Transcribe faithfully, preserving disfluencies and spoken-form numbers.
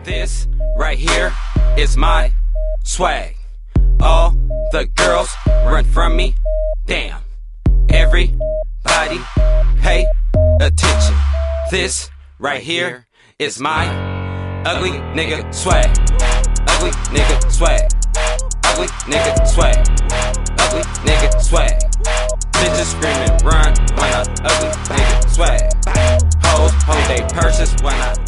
This right here is my swag. All the girls run from me. Damn. Everybody pay attention. This right here is my ugly nigga swag. Ugly nigga swag. Ugly nigga swag. Ugly nigga swag. Bitches screaming run when I ugly nigga swag. Hoes hold they purses when I